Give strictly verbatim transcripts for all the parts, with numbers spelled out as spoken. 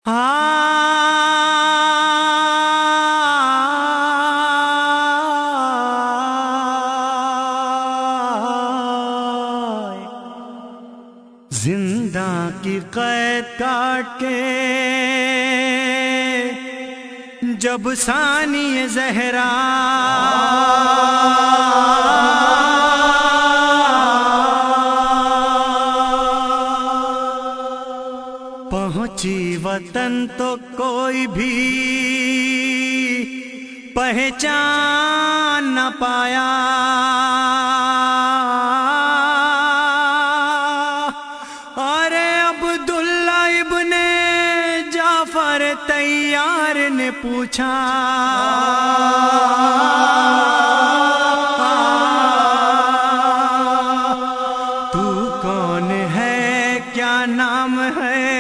زندہ کی قید کاٹ کے جب ثانی زہرا پہنچی وطن تو کوئی بھی پہچان نہ پایا، تیار نے پوچھا تو کون ہے، کیا نام ہے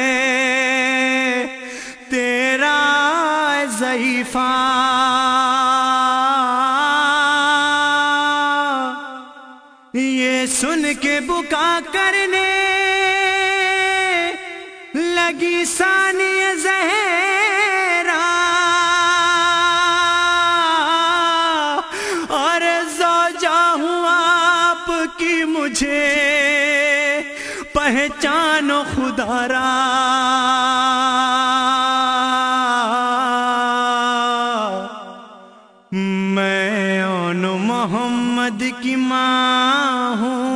تیرا ضعیفہ؟ یہ سن کے بکا کرنے لگی ثانی زہرا، اور زوجہ ہوں آپ کی مجھے پہچانو خدا را۔ میں اون محمد کی ماں ہوں،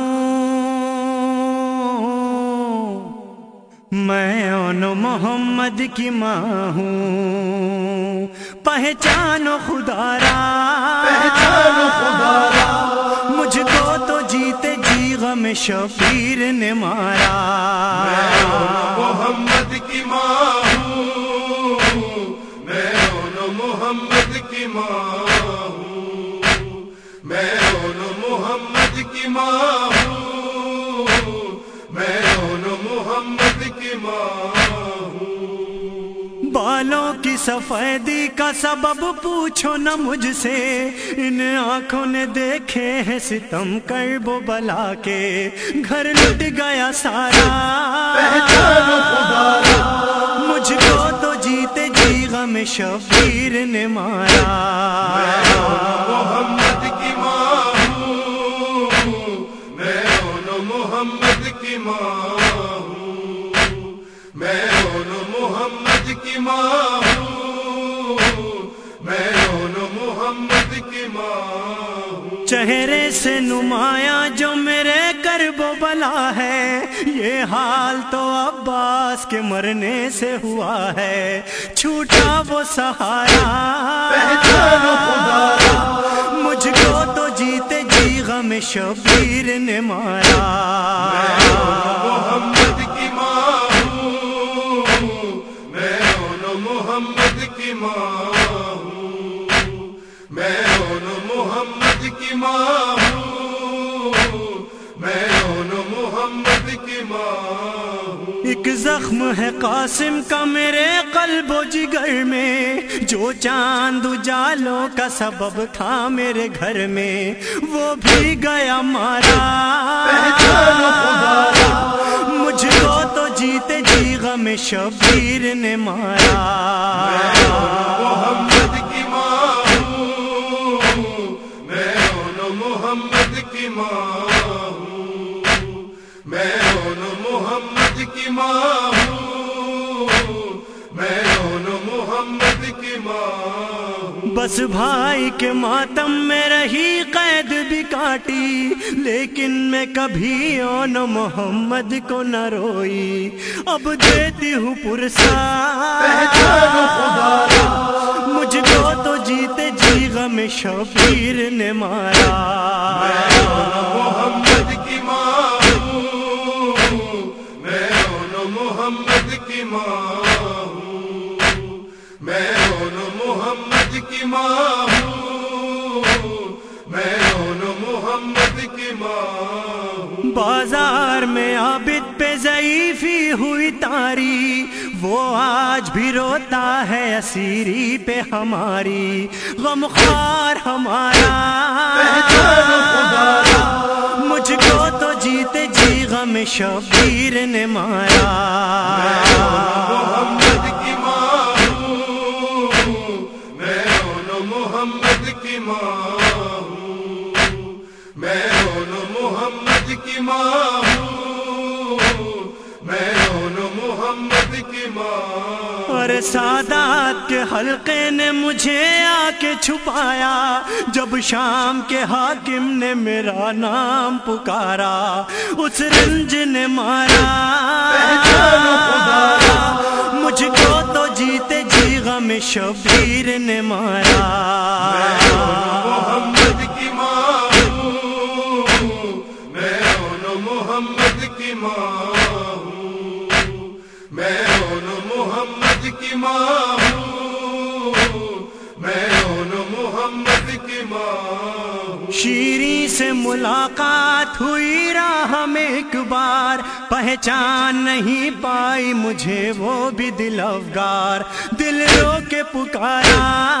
میں اون محمد کی ماں ہوں، پہچانو خدا را، پہچانو خدا را۔ مجھ کو تو جیتے جی غم شبیر نے مارا۔ میں اون محمد کی ماں ہوں، میں اون محمد کی ماں ہوں، میں اون محمد کی ماں ہوں، میں اون محمد کی ماں ہوں۔ بالوں کی سفیدی کا سبب پوچھو نہ مجھ سے، ان آنکھوں نے دیکھے ہیں ستم کرب و بلا کے، گھر لٹ گیا سارا، پہچانو خدا را۔ مجھ کو تو جیتے جی غم شبیر نے مارا۔ میں اون محمد کی ماں ہوں، میں اون محمد کی ماں ہوں، میں اون محمد کی ماں ہوں، میں اون محمد کی ماں ہوں۔ چہرے سے نمایاں جو میرے کرب و بلا ہے، یہ حال تو عباس کے مرنے سے ہوا ہے، چھوٹا وہ سہارا، پہچانو خدا را۔ مجھ کو تو جیتے جی غم شبیر نے مارا۔ میں اون محمد کی ماں ہوں، میں اون محمد کی ماں ہوں، میں اون محمد کی ماں ہوں، میں اون محمد کی ماں ہوں۔ ایک زخم ہے قاسم کا میرے قلب و جگر میں، جو چاند اجالوں کا سبب تھا میرے گھر میں، وہ بھی گیا مارا۔ پہچانو خدا را۔ مجھ کو تو جیتے جی غم شبیر نے مارا۔ میں اون محمد کی ماں ہوں، میں اون محمد کی ماں ہوں، میں اون محمد کی ماں ہوں، میں اون محمد کی ماں ہوں۔ بس بھائی کے ماتم میں رہی قید بھی کاٹی، لیکن میں کبھی اون محمد کو نہ روئی، اب دیتی ہوں پرسا، پہچانو خدا را۔ مجھ کو تو جیتے جی غم شبیر نے مارا۔ میں اون محمد کی ماں ہوں، میں اون محمد کی ماں ہوں، میں اون محمد کی ماں ہوں، میں اون محمد کی ماں ہوں۔ بازار میں عابد پہ ضعیفی ہوئی تاری، وہ آج بھی روتا ہے اسیری پہ ہماری، غمخوار ہمارا، پہچانو خدا را۔ مجھ کو تو جیتے جی غم شبیر نے مارا۔ میں اون محمد کی ماں اور سادات کے حلقے نے مجھے آ کے چھپایا، جب شام کے حاکم نے میرا نام پکارا، اس رنج نے مارا مجھ کو تو جیتے جی غم شبیر نے مارا۔ محمد کی ماں ہوں، میں ہوں محمد کی ماں ہوں، میں ہوں محمد کی ماں ہوں، میں ہوں محمد کی ماں ہوں۔ شیریں سے ملاقات ہوئی راہ میں ایک بار، پہچان نہیں پائی مجھے وہ بھی دل افگار، دل رو کے پکارا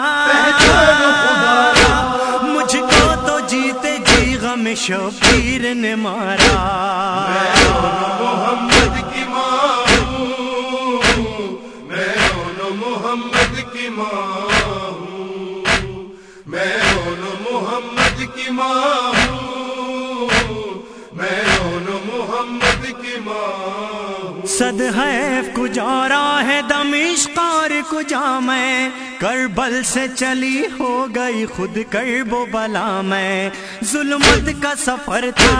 مجھ کو تو جیتے جی غم شبیر نے مارا۔ میں ہوں محمد کی ماں ہوں، میں ہوں محمد کی ماں ہوں، میں ہوں محمد کی ماں ہوں، میں ہوں محمد کی ماں ہوں۔ صد حیف کجا راہ دمشق اور کجا میں، کربل سے چلی ہو گئی خود کرب و بلا میں، ظلمت کا سفر تھا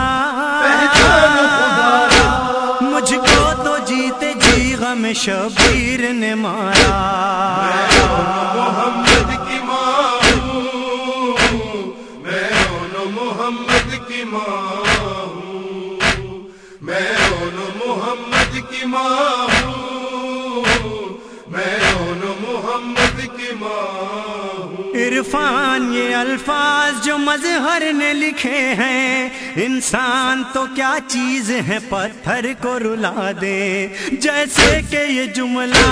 مجھ کو تو جیتے جی غم شبیر نے مارا۔ میں ہوں محمد کی ماں ہوں، میں ہوں محمد کی ماں ہوں، میں ہوں محمد کی ماں ہوں، میں ہوں محمد کی ماں ہوں۔ عرفان یہ الفاظ جو مظہر نے لکھے ہیں، انسان تو کیا چیز ہے پتھر کو رلا دے، جیسے کہ یہ جملہ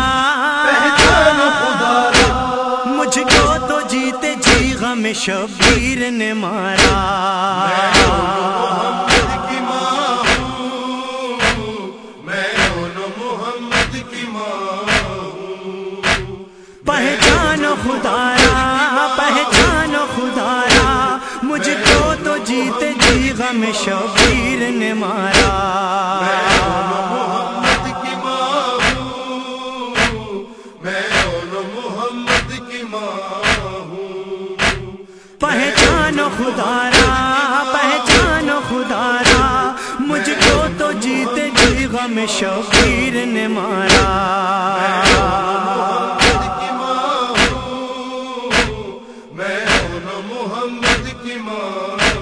مجھ کو تو جیتے جی غم شبیر نے مارا۔ محمد کی ماں ہوں، میں ہوں محمد کی ماں ہوں، پہچانو خدایا پہچانو خدایا، مجھ کو تو جیتے جی غم شبیر نے مارا۔ محمد کی ماں ہوں، میں ہوں محمد کی ماں ہوں، پہچانو خدایا پہچانو خدایا، مجھ کو تو جیتے جی غم شبیر نے مارا۔ محمد کی ماں ہوں، میں ہوں محمد کی ماں